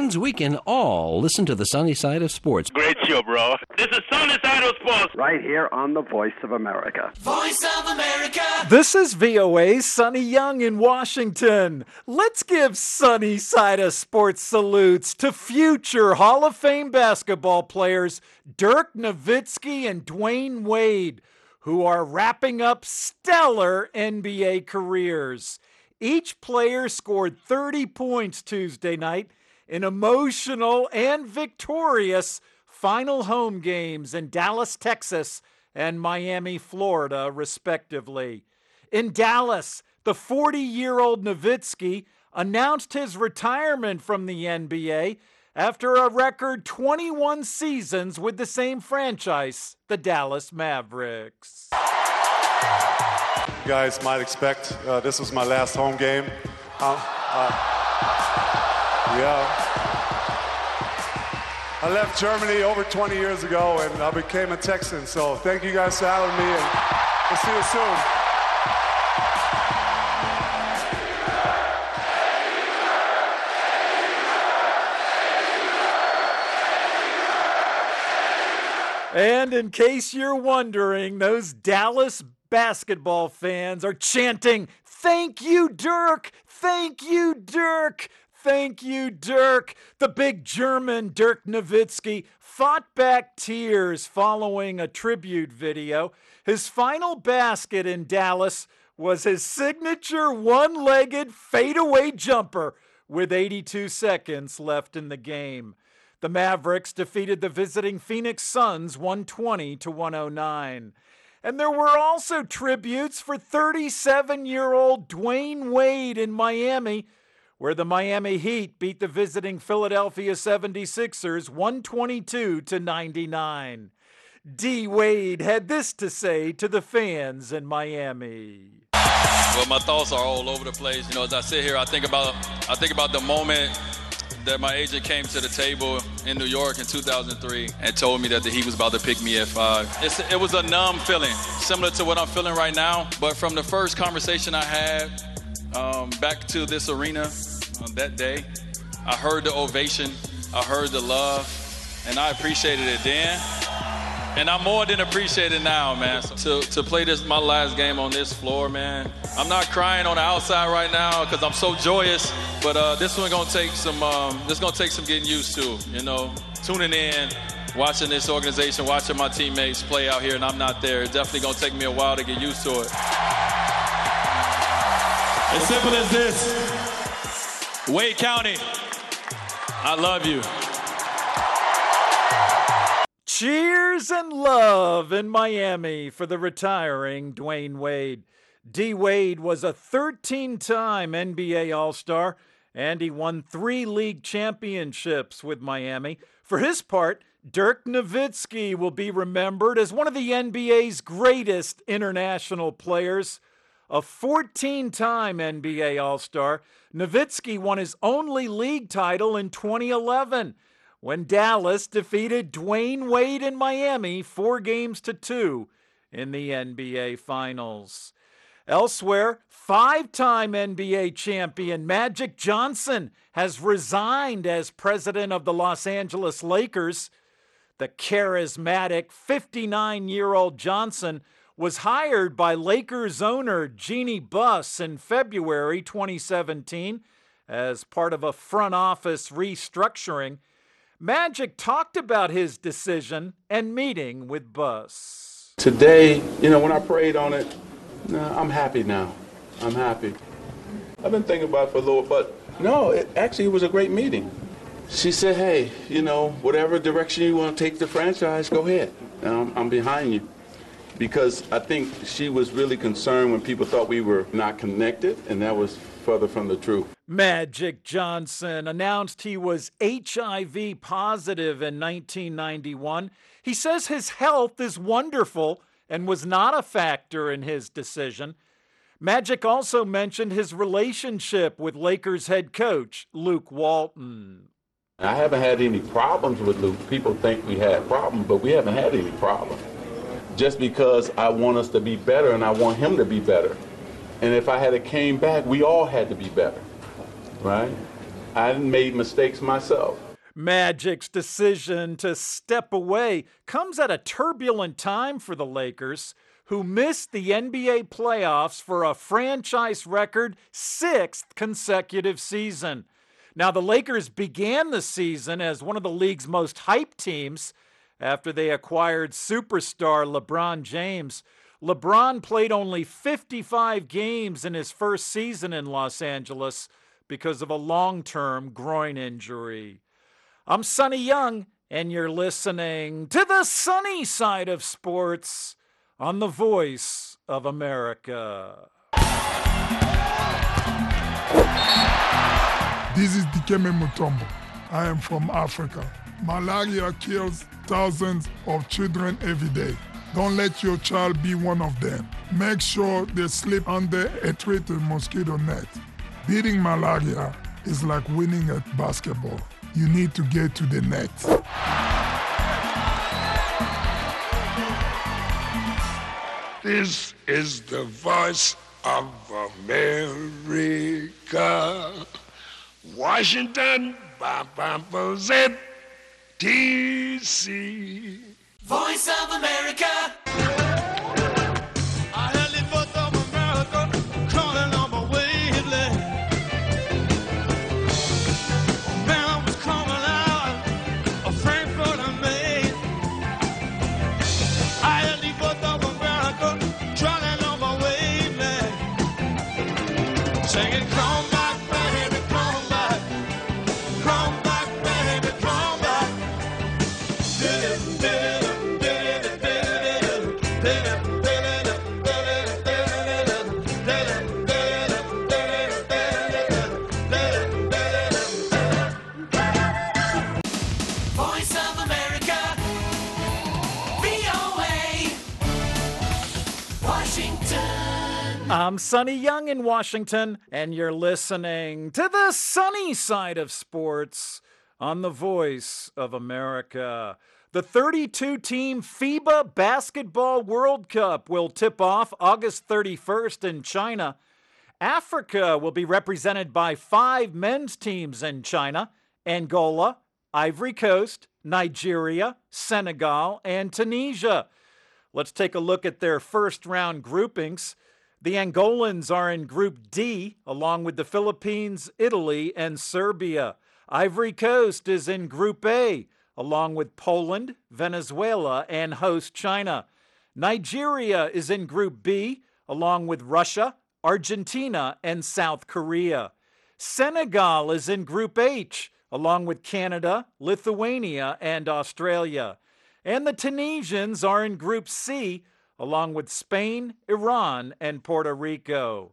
means we can all listen to the sunny side of sports. Great show, bro. This is Sunny Side of Sports. Right here on the Voice of America. Voice of America. This is VOA's Sonny Young in Washington. Let's give Sunny Side of Sports salutes to future Hall of Fame basketball players Dirk Nowitzki and Dwayne Wade, who are wrapping up stellar NBA careers. Each player scored 30 points Tuesday night in emotional and victorious final home games in Dallas, Texas, and Miami, Florida, respectively. In Dallas, the 40-year-old Nowitzki announced his retirement from the NBA after a record 21 seasons with the same franchise, the Dallas Mavericks. You guys might expect this was my last home game. I left Germany over 20 years ago and I became a Texan. So thank you guys for having me, and we'll see you soon. And in case you're wondering, those Dallas basketball fans are chanting, "Thank you, Dirk! Thank you, Dirk! Thank you, Dirk!" The big German Dirk Nowitzki fought back tears following a tribute video. His final basket in Dallas was his signature one-legged fadeaway jumper with 82 seconds left in the game. The Mavericks defeated the visiting Phoenix Suns 120-109. And there were also tributes for 37-year-old Dwayne Wade in Miami, where the Miami Heat beat the visiting Philadelphia 76ers 122-99. D. Wade had this to say to the fans in Miami. Well, my thoughts are all over the place. You know, as I sit here, I think about the moment that my agent came to the table in New York in 2003 and told me that the Heat was about to pick me at 5. It was a numb feeling, similar to what I'm feeling right now. But from the first conversation I had back to this arena that day, I heard the ovation, I heard the love, and I appreciated it then. And I more than appreciate it now, man. To play my last game on this floor, man. I'm not crying on the outside right now because I'm so joyous, but this one's gonna take some getting used to, you know. Tuning in, watching this organization, watching my teammates play out here, and I'm not there. It's definitely gonna take me a while to get used to it. As simple as this. Wade County, I love you. Cheers and love in Miami for the retiring Dwayne Wade. D. Wade was a 13-time NBA All-Star, and he won 3 league championships with Miami. For his part, Dirk Nowitzki will be remembered as one of the NBA's greatest international players. A 14-time NBA All-Star, Nowitzki won his only league title in 2011 when Dallas defeated Dwayne Wade in Miami 4-2 in the NBA Finals. Elsewhere, 5-time NBA champion Magic Johnson has resigned as president of the Los Angeles Lakers. The charismatic 59-year-old Johnson was hired by Lakers owner Jeannie Buss in February 2017 as part of a front office restructuring. Magic talked about his decision and meeting with Buss. Today, when I prayed on it, I'm happy now. I'm happy. I've been thinking about it for a little, but no, it was a great meeting. She said, hey, whatever direction you want to take the franchise, go ahead. I'm behind you. Because I think she was really concerned when people thought we were not connected, and that was further from the truth. Magic Johnson announced he was HIV positive in 1991. He says his health is wonderful and was not a factor in his decision. Magic also mentioned his relationship with Lakers head coach Luke Walton. I haven't had any problems with Luke. People think we had problems, but we haven't had any problems. Just because I want us to be better and I want him to be better. And if I had came back, we all had to be better, right? I hadn't made mistakes myself. Magic's decision to step away comes at a turbulent time for the Lakers, who missed the NBA playoffs for a franchise record 6th consecutive season. Now, the Lakers began the season as one of the league's most hyped teams after they acquired superstar LeBron James. LeBron played only 55 games in his first season in Los Angeles because of a long-term groin injury. I'm Sonny Young, and you're listening to the sunny side of sports on the Voice of America. This is Dikembe Mutombo. I am from Africa. Malaria kills thousands of children every day. Don't let your child be one of them. Make sure they sleep under a treated mosquito net. Beating malaria is like winning at basketball. You need to get to the net. This is the Voice of America. Washington, Z, D.C. Voice of America. I'm Sonny Young in Washington, and you're listening to the sunny side of sports on the Voice of America. The 32-team FIBA Basketball World Cup will tip off August 31st in China. Africa will be represented by 5 men's teams in China: Angola, Ivory Coast, Nigeria, Senegal, and Tunisia. Let's take a look at their first-round groupings. The Angolans are in Group D, along with the Philippines, Italy, and Serbia. Ivory Coast is in Group A, along with Poland, Venezuela, and host China. Nigeria is in Group B, along with Russia, Argentina, and South Korea. Senegal is in Group H, along with Canada, Lithuania, and Australia. And the Tunisians are in Group C, along with Spain, Iran, and Puerto Rico.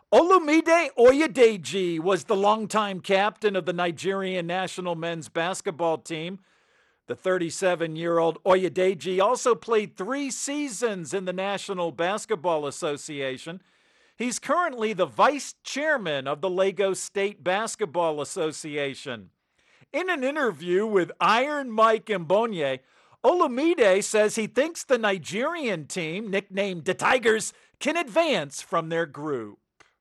Olumide Oyedeji was the longtime captain of the Nigerian national men's basketball team. The 37-year-old Oyedeji also played 3 seasons in the National Basketball Association. He's currently the vice chairman of the Lagos State Basketball Association. In an interview with Iron Mike Mbonye, Olumide says he thinks the Nigerian team, nicknamed the Tigers, can advance from their group.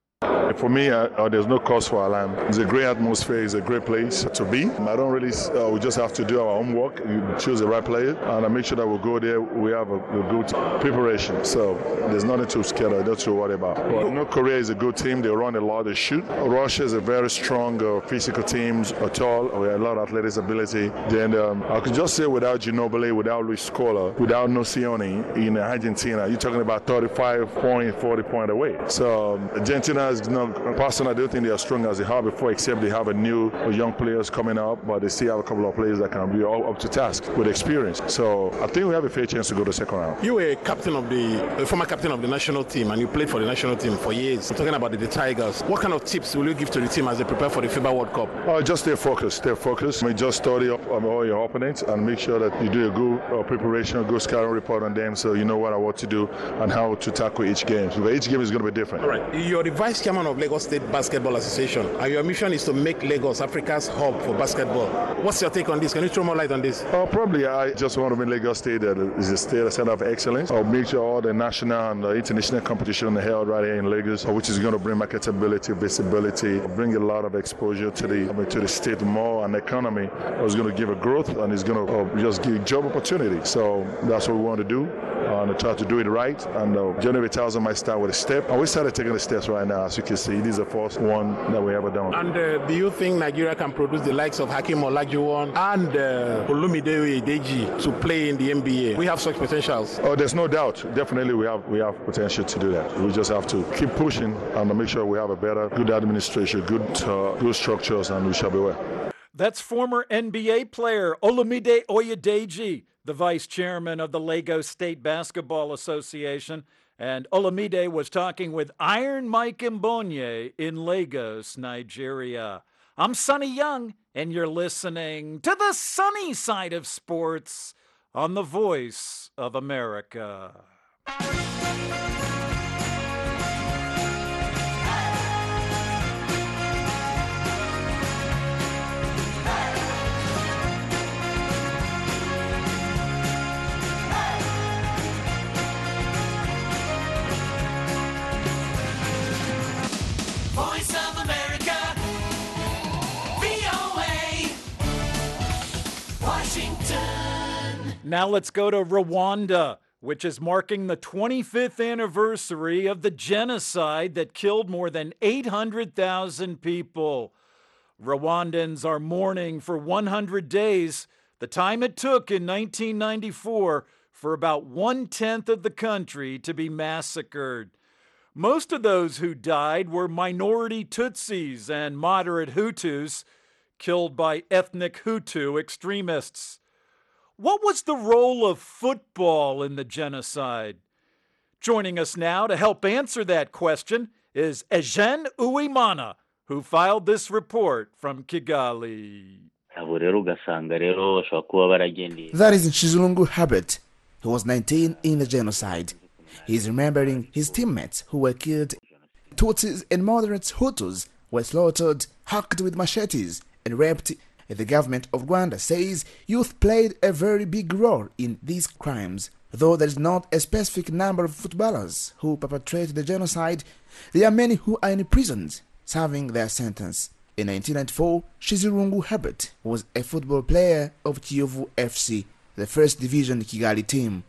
For me, there's no cause for alarm. It's a great atmosphere. It's a great place to be. I don't really, we just have to do our homework, choose the right player, and I make sure that we go there, we have a good preparation. So there's nothing to scare or to worry about. But North Korea is a good team. They run a lot, they shoot. Russia is a very strong physical team, tall, with a lot of athletic ability. Then I could just say without Ginobili, without Luis Scola, without Nocioni in Argentina, you're talking about 35 point, 40 point away. So Argentina is not, personally, I don't think they are strong as they have before, except they have a new young players coming up, but they still have a couple of players that can be all up to task with experience. So I think we have a fair chance to go to the second round. You were a former captain of the national team, and you played for the national team for years. I'm talking about the Tigers. What kind of tips will you give to the team as they prepare for the FIBA World Cup? Just stay focused. Stay focused. I mean, just study up on all your opponents and make sure that you do a good preparation, a good scouting report on them, so you know what to do and how to tackle each game. So each game is going to be different. All right. You're the vice chairman of Lagos State Basketball Association, and your mission is to make Lagos Africa's hub for basketball. What's your take on this? Can you throw more light on this? Probably I just want to make Lagos State is a state, a center of excellence. I'll make sure all the national and international competition are held right here in Lagos, which is going to bring marketability, visibility, bring a lot of exposure to the state more, and economy. It's going to give a growth, and it's going to just give job opportunity. So that's what we want to do, and try to do it right. And January 1000 might start with a step, and we started taking the steps right now. As you can see, this is the first one that we ever done. And do you think Nigeria can produce the likes of Hakeem Olajuwon and Olumide Oyedeji to play in the NBA? We have such potentials. Oh, there's no doubt. Definitely, we have potential to do that. We just have to keep pushing and make sure we have a better, good administration, good structures, and we shall be well. That's former NBA player Olumide Oyedeji, the vice chairman of the Lagos State Basketball Association. And Olumide was talking with Iron Mike Mbonye in Lagos, Nigeria. I'm Sonny Young, and you're listening to the sunny side of sports on the Voice of America. Voice of America, VOA, Washington. Now let's go to Rwanda, which is marking the 25th anniversary of the genocide that killed more than 800,000 people. Rwandans are mourning for 100 days, the time it took in 1994 for about 1/10 of the country to be massacred. Most of those who died were minority Tutsis and moderate Hutus, killed by ethnic Hutu extremists. What was the role of football in the genocide? Joining us now to help answer that question is Eugene Uwimana, who filed this report from Kigali. That is Chizulungu Herbert, who was 19 in the genocide. He is remembering his teammates who were killed. Tutsis and moderate Hutus were slaughtered, hacked with machetes, and raped. The government of Rwanda says youth played a very big role in these crimes. Though there is not a specific number of footballers who perpetrated the genocide, there are many who are in prisons serving their sentence. In 1994, Chizulungu Herbert was a football player of Kiyovu FC, the first division Kigali team.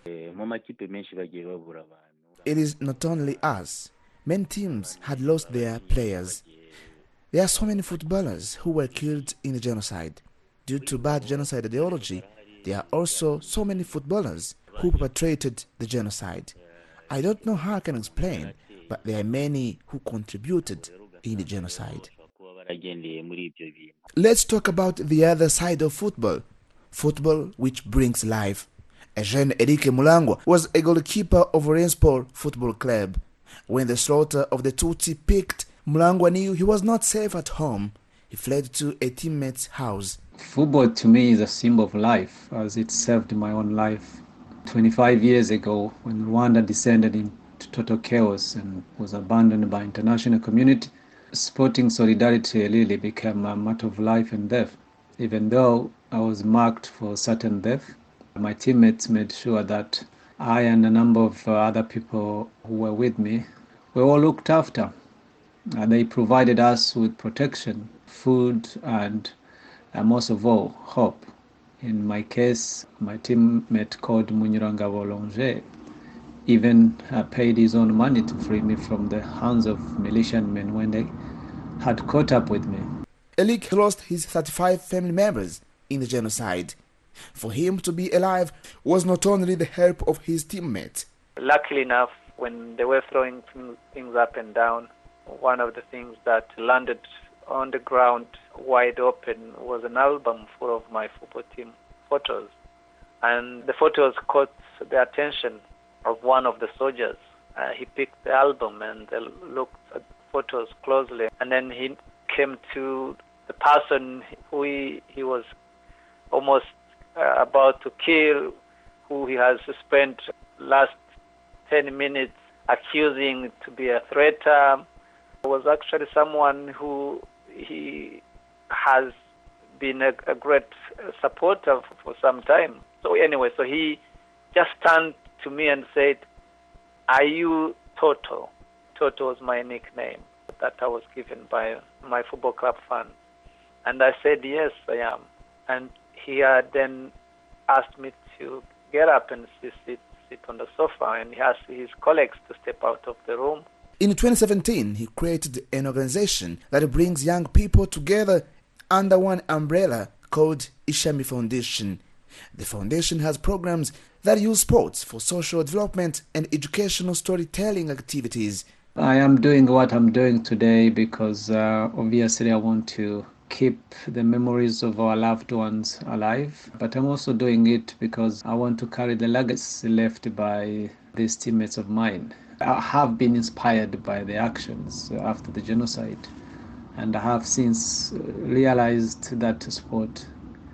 It is not only us. Many teams had lost their players. There are so many footballers who were killed in the genocide. Due to bad genocide ideology, there are also so many footballers who perpetrated the genocide. I don't know how I can explain, but there are many who contributed in the genocide. Let's talk about the other side of football. Football which brings life. Eugene Erike Mulangwa was a goalkeeper of Rainsport Football Club. When the slaughter of the Tutsi peaked, Mulangwa knew he was not safe at home. He fled to a teammate's house. Football to me is a symbol of life, as it saved my own life. 25 years ago, when Rwanda descended into total chaos and was abandoned by international community, sporting solidarity really became a matter of life and death. Even though I was marked for certain death, my teammates made sure that I and a number of other people who were with me were all looked after. They provided us with protection, food, and most of all, hope. In my case, my teammate called Munyurangabo Longe even paid his own money to free me from the hands of militiamen when they had caught up with me. Elik lost his 35 family members in the genocide. For him to be alive was not only the help of his teammates. Luckily enough, when they were throwing things up and down, one of the things that landed on the ground wide open was an album full of my football team photos. And the photos caught the attention of one of the soldiers. He picked the album and looked at the photos closely. And then he came to the person who he was almost about to kill, who he has spent last 10 minutes accusing to be a traitor, was actually someone who he has been a great supporter for some time. So anyway, so he just turned to me and said, "Are you Toto?" Toto was my nickname that I was given by my football club fans. And I said, "Yes, I am." And he had then asked me to get up and sit on the sofa, and he asked his colleagues to step out of the room. In 2017, he created an organization that brings young people together under one umbrella called Ishami Foundation. The foundation has programs that use sports for social development and educational storytelling activities. I am doing what I'm doing today because obviously I want to keep the memories of our loved ones alive, but I'm also doing it because I want to carry the legacy left by these teammates of mine. I have been inspired by the actions after the genocide, and I have since realized that sport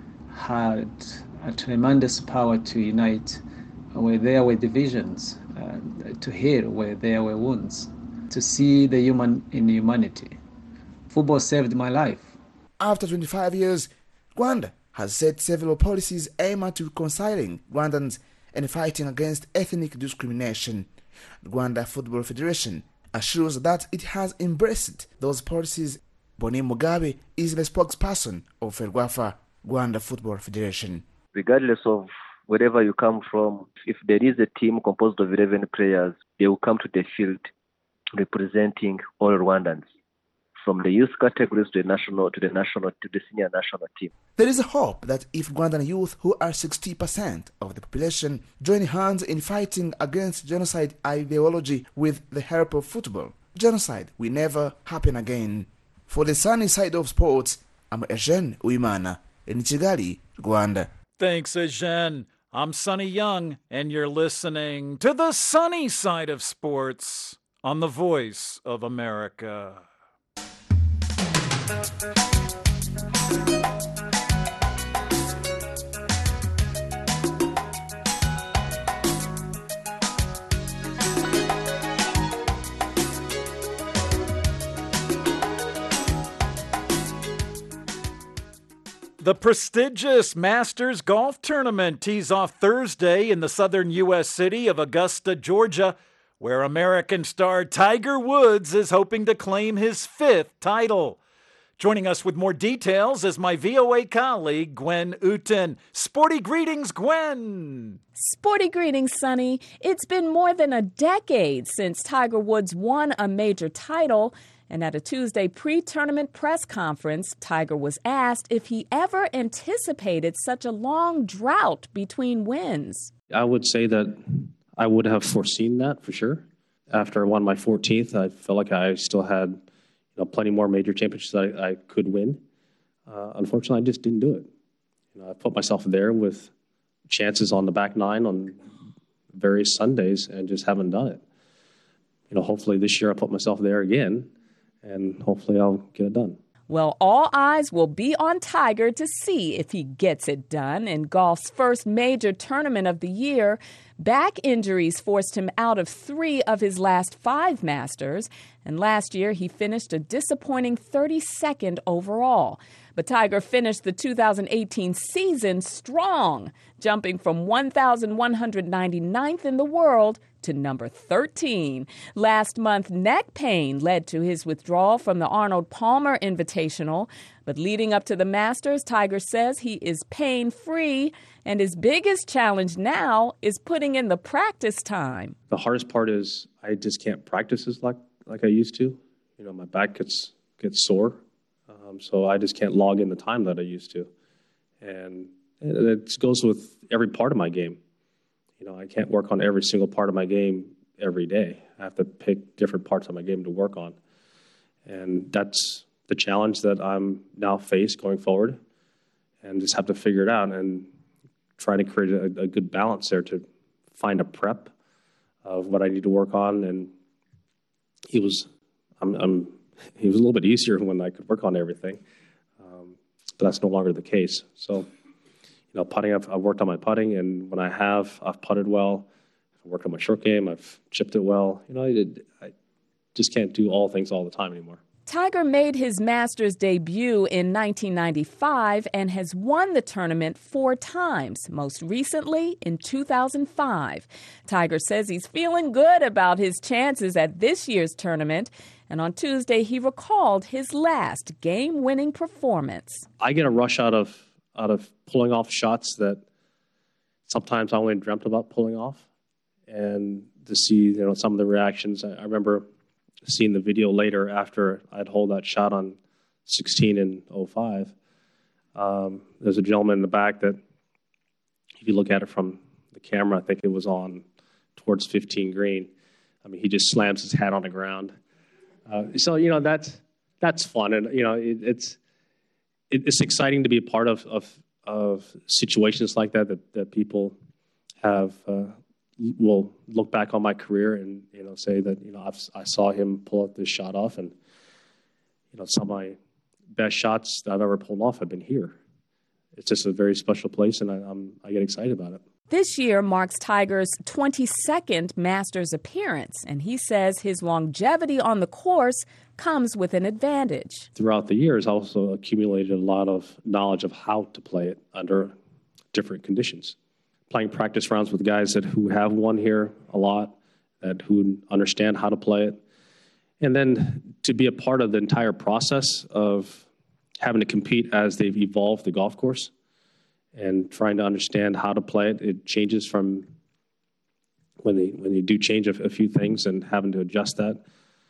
had a tremendous power to unite where there were divisions, to heal where there were wounds, to see the human in humanity. Football saved my life. After 25 years, Rwanda has set several policies aimed at reconciling Rwandans and fighting against ethnic discrimination. The Rwanda Football Federation assures that it has embraced those policies. Boni Mugabe is the spokesperson of Ferwafa, Rwanda Football Federation. Regardless of wherever you come from, if there is a team composed of 11 players, they will come to the field representing all Rwandans, from the youth categories to the senior national team. There is a hope that if Rwandan youth, who are 60% of the population, join hands in fighting against genocide ideology with the help of football, genocide will never happen again. For the sunny side of sports, I'm Eugene Uimana in Kigali, Rwanda. Thanks, Eugene. I'm Sonny Young, and you're listening to the sunny side of sports on the Voice of America. The prestigious Masters Golf Tournament tees off Thursday in the southern U.S. city of Augusta, Georgia, where American star Tiger Woods is hoping to claim his 5th title. Joining us with more details is my VOA colleague, Gwen Uten. Sporty greetings, Gwen! Sporty greetings, Sonny. It's been more than a decade since Tiger Woods won a major title, and at a Tuesday pre-tournament press conference, Tiger was asked if he ever anticipated such a long drought between wins. I would say that I would have foreseen that for sure. After I won my 14th, I felt like I still had plenty more major championships that I could win. Unfortunately, I just didn't do it. I put myself there with chances on the back nine on various Sundays and just haven't done it. Hopefully this year I put myself there again, and hopefully I'll get it done. Well, all eyes will be on Tiger to see if he gets it done in golf's first major tournament of the year. Back injuries forced him out of 3 of his last 5 Masters, and last year he finished a disappointing 32nd overall. But Tiger finished the 2018 season strong, jumping from 1,199th in the world to number 13. Last month, neck pain led to his withdrawal from the Arnold Palmer Invitational. But leading up to the Masters, Tiger says he is pain-free, and his biggest challenge now is putting in the practice time. The hardest part is I just can't practice as like I used to. My back gets sore, so I just can't log in the time that I used to. And it goes with every part of my game. I can't work on every single part of my game every day. I have to pick different parts of my game to work on. And that's the challenge that I'm now faced going forward, and just have to figure it out and try to create a good balance there to find a prep of what I need to work on. And he was a little bit easier when I could work on everything, but that's no longer the case. So, putting, I've worked on my putting, and when I've putted well. I've worked on my short game. I've chipped it well. I just can't do all things all the time anymore. Tiger made his Masters debut in 1995 and has won the tournament 4 times, most recently in 2005. Tiger says he's feeling good about his chances at this year's tournament, and on Tuesday he recalled his last game-winning performance. I get a rush out of pulling off shots that sometimes I only dreamt about pulling off, and to see some of the reactions. I remember seeing the video later after I'd hold that shot on 16 and 05. There's a gentleman in the back that, if you look at it from the camera, I think it was on towards 15 green. I mean, he just slams his hat on the ground. So that's fun, and it's exciting to be a part of situations like that people have. Will look back on my career and say that I saw him pull up this shot off, and some of my best shots that I've ever pulled off have been here. It's just a very special place, and I get excited about it. This year marks Tiger's 22nd Masters appearance, and he says his longevity on the course comes with an advantage. Throughout the years, I also accumulated a lot of knowledge of how to play it under different conditions. Playing practice rounds with guys who have won here a lot, who understand how to play it. And then to be a part of the entire process of having to compete as they've evolved the golf course and trying to understand how to play it. It changes from when they do change a few things and having to adjust that,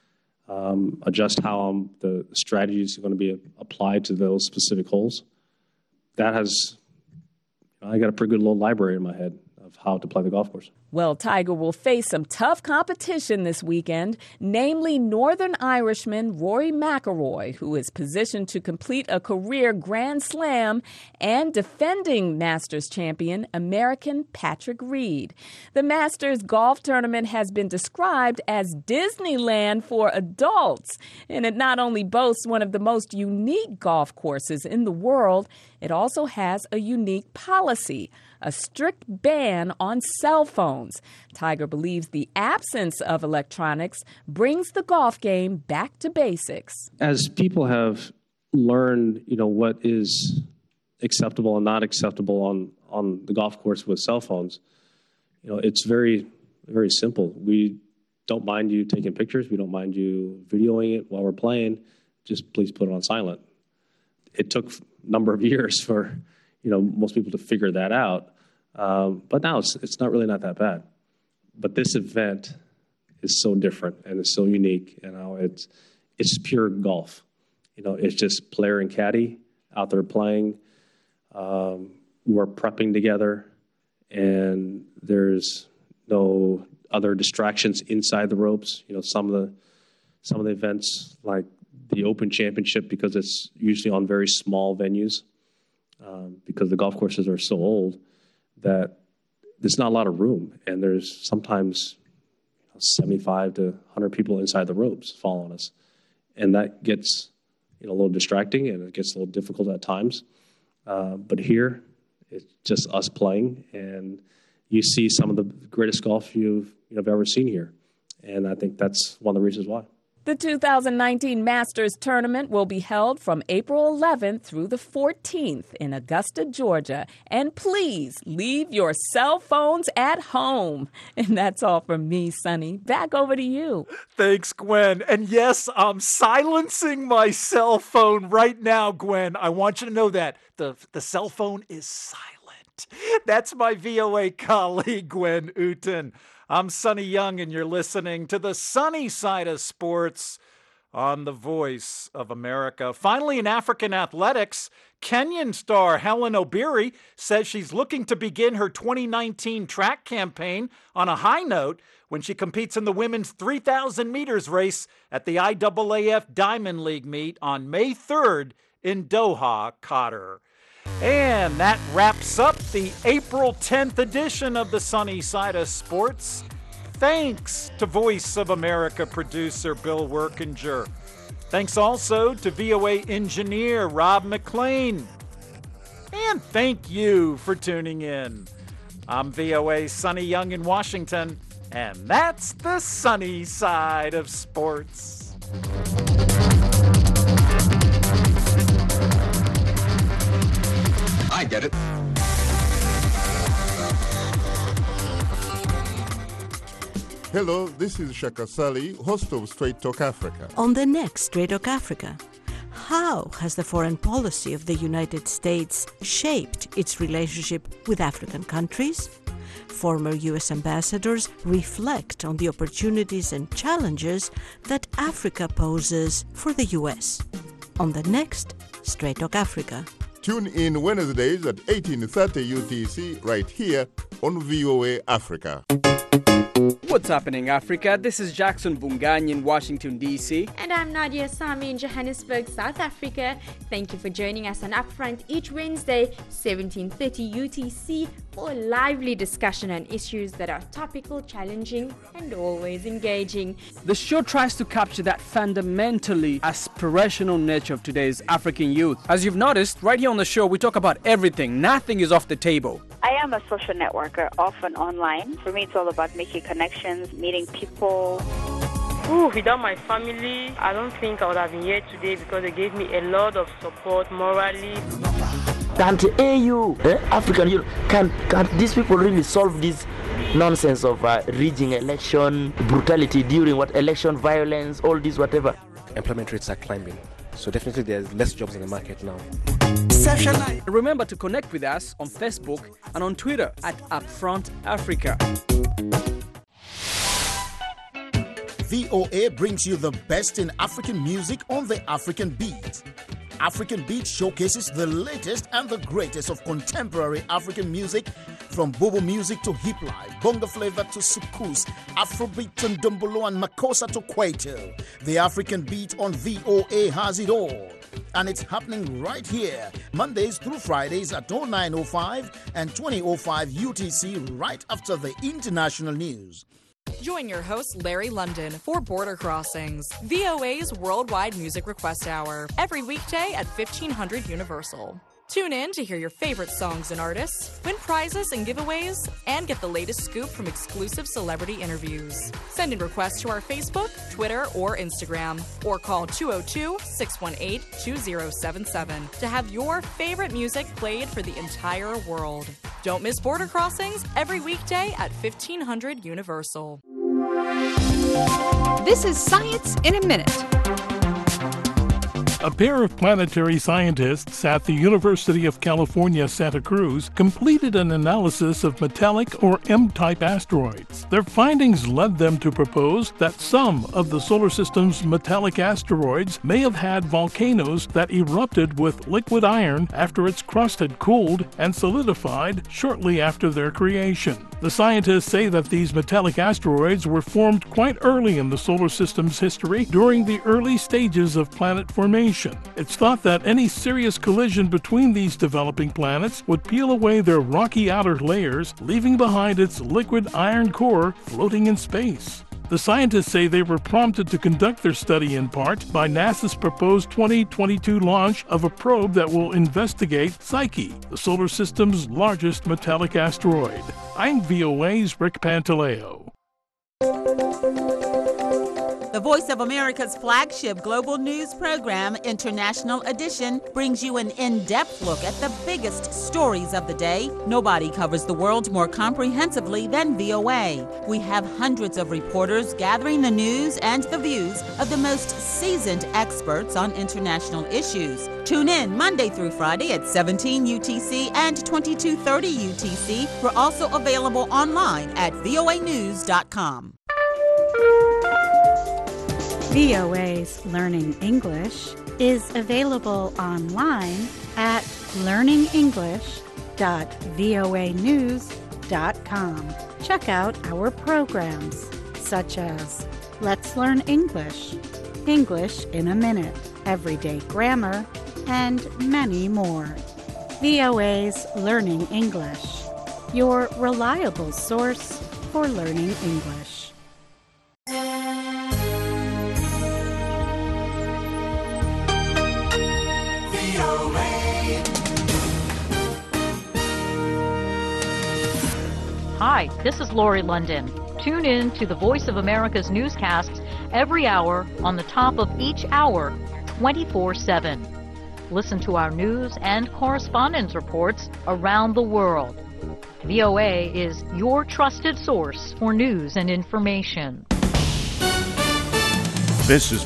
adjust how the strategy is going to be applied to those specific holes. That has... I got a pretty good little library in my head of how to play the golf course. Well, Tiger will face some tough competition this weekend, namely Northern Irishman Rory McIlroy, who is positioned to complete a career Grand Slam, and defending Masters champion American Patrick Reed. The Masters golf tournament has been described as Disneyland for adults, and it not only boasts one of the most unique golf courses in the world, it also has a unique policy, a strict ban on cell phones. Tiger believes the absence of electronics brings the golf game back to basics. As people have learned, what is acceptable and not acceptable on the golf course with cell phones, it's very, very simple. We don't mind you taking pictures. We don't mind you videoing it while we're playing. Just please put it on silent. It took a number of years for most people to figure that out. But now it's not really not that bad. But this event is so different and it's so unique. It's pure golf. It's just player and caddy out there playing. We're prepping together, and there's no other distractions inside the ropes. Some of the events like the Open Championship, because it's usually on very small venues. Because the golf courses are so old that there's not a lot of room, and there's sometimes 75 to 100 people inside the ropes following us, and that gets a little distracting and it gets a little difficult at times. But here, it's just us playing, and you see some of the greatest golf you've ever seen here, and I think that's one of the reasons why. The 2019 Masters Tournament will be held from April 11th through the 14th in Augusta, Georgia. And please leave your cell phones at home. And that's all from me, Sonny. Back over to you. Thanks, Gwen. And yes, I'm silencing my cell phone right now, Gwen. I want you to know that. The cell phone is silent. That's my VOA colleague, Gwen Uten. I'm Sonny Young, and you're listening to the sunny side of sports on the Voice of America. Finally, in African athletics, Kenyan star Helen Obiri says she's looking to begin her 2019 track campaign on a high note when she competes in the women's 3,000 meters race at the IAAF Diamond League meet on May 3rd in Doha, Qatar. And that wraps up the April 10th edition of the Sunny Side of Sports. Thanks to Voice of America producer Bill Workinger. Thanks also to VOA engineer Rob McLean. And thank you for tuning in. I'm VOA Sonny Young in Washington. And that's the sunny side of sports. I get it. Hello, this is Shaka Sali, host of Straight Talk Africa. On the next Straight Talk Africa, how has the foreign policy of the United States shaped its relationship with African countries? Former U.S. ambassadors reflect on the opportunities and challenges that Africa poses for the U.S. On the next Straight Talk Africa. Tune in Wednesdays at 18:30 UTC right here on VOA Africa. What's happening, Africa? This is Jackson Bungany in Washington, D.C. And I'm Nadia Sami in Johannesburg, South Africa. Thank you for joining us on Upfront each Wednesday, 17:30 UTC, for a lively discussion on issues that are topical, challenging, and always engaging. The show tries to capture that fundamentally aspirational nature of today's African youth. As you've noticed, right here on the show, we talk about everything. Nothing is off the table. I am a social networker, often online. For me, it's all about making connections, meeting people. Without my family, I don't think I would have been here today because they gave me a lot of support morally. Can't AU, African Union, can these people really solve this nonsense of rigging election, brutality during election violence, all this whatever? Employment rates are climbing, so definitely there's less jobs in the market now. Remember to connect with us on Facebook and on Twitter at Upfront Africa. VOA brings you the best in African music on the African Beat. African Beat showcases the latest and the greatest of contemporary African music, from bobo music to hip life, bongo flavor to soukous, Afrobeat to ndombolo and makossa to kwaito. The African Beat on VOA has it all. And it's happening right here, Mondays through Fridays at 09:05 and 20:05 UTC, right after the international news. Join your host, Larry London, for Border Crossings, VOA's worldwide music request hour, every weekday at 1500 Universal. Tune in to hear your favorite songs and artists, win prizes and giveaways, and get the latest scoop from exclusive celebrity interviews. Send in requests to our Facebook, Twitter, or Instagram, or call 202-618-2077 to have your favorite music played for the entire world. Don't miss Border Crossings every weekday at 1500 Universal. This is Science in a Minute. A pair of planetary scientists at the University of California, Santa Cruz completed an analysis of metallic or M-type asteroids. Their findings led them to propose that some of the solar system's metallic asteroids may have had volcanoes that erupted with liquid iron after its crust had cooled and solidified shortly after their creation. The scientists say that these metallic asteroids were formed quite early in the solar system's history during the early stages of planet formation. It's thought that any serious collision between these developing planets would peel away their rocky outer layers, leaving behind its liquid iron core floating in space. The scientists say they were prompted to conduct their study in part by NASA's proposed 2022 launch of a probe that will investigate Psyche, the solar system's largest metallic asteroid. I'm VOA's Rick Pantaleo. The Voice of America's flagship global news program, International Edition, brings you an in-depth look at the biggest stories of the day. Nobody covers the world more comprehensively than VOA. We have hundreds of reporters gathering the news and the views of the most seasoned experts on international issues. Tune in Monday through Friday at 17 UTC and 22:30 UTC. We're also available online at voanews.com. VOA's Learning English is available online at learningenglish.voanews.com. Check out our programs such as Let's Learn English, English in a Minute, Everyday Grammar, and many more. VOA's Learning English, your reliable source for learning English. Hi, this is Lori London. Tune in to the Voice of America's newscasts every hour on the top of each hour, 24/7. Listen to our news and correspondence reports around the world. VOA is your trusted source for news and information. This is